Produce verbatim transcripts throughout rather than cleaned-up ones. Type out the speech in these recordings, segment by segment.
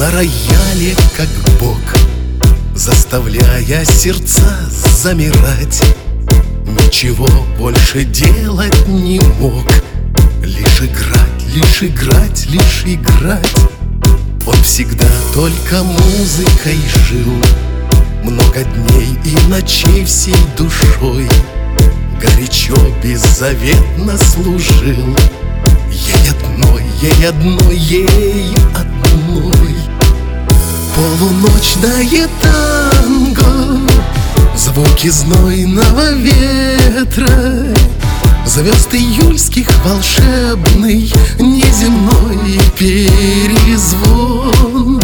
на рояле, как бог, заставляя сердца замирать. Ничего больше делать не мог, лишь играть, лишь играть, лишь играть. Он всегда только музыкой жил, много дней и ночей всей душой горячо, беззаветно служил. Ей одной, ей одной, ей одной. Полуночное танго, звуки знойного ветра, звезд июльских волшебный, неземной перезвон.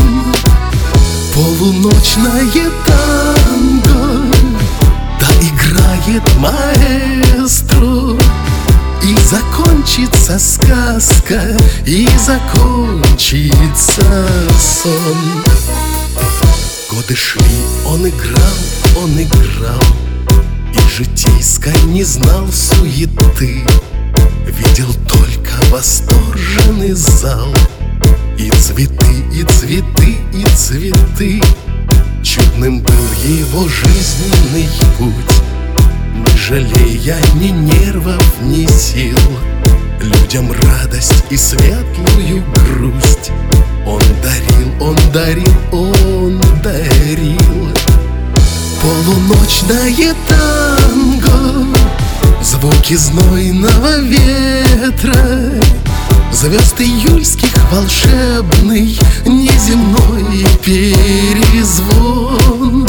Полуночное танго, да играет маэстро. И закончится сказка, и закончится сон. Годы шли, он играл, он играл, и житейской не знал суеты. Видел только восторженный зал, и цветы, и цветы, и цветы. Чудным был его жизненный путь, не жалея ни нервов, ни сил. Людям радость и светлую грусть он дарил, он дарил, он дарил. Полуночное танго, звуки знойного ветра, звезд июльских волшебный, неземной перезвон.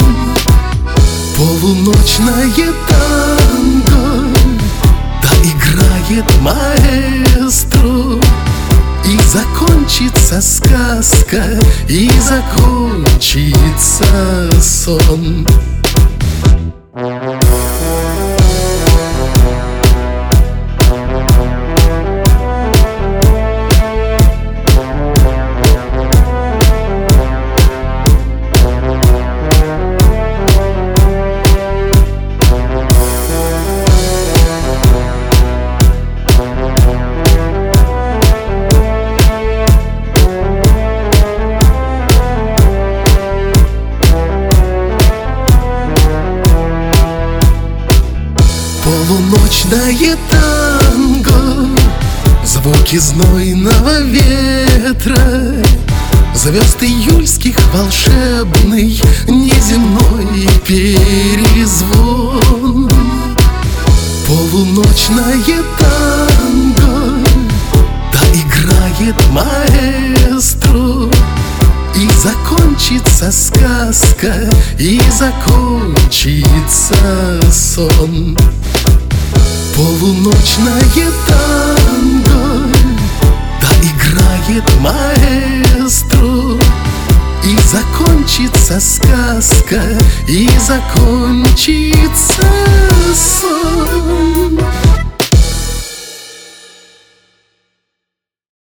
Полуночное танго, да играет маэстро. И закончится сказка, и закончится сон. Полуночное танго, звуки знойного ветра, звезд июльских волшебный, неземной перезвон. Полуночное танго, да играет маэстро. И закончится сказка, и закончится сон. Полуночное танго, да играет маэстро. И закончится сказка, и закончится сон.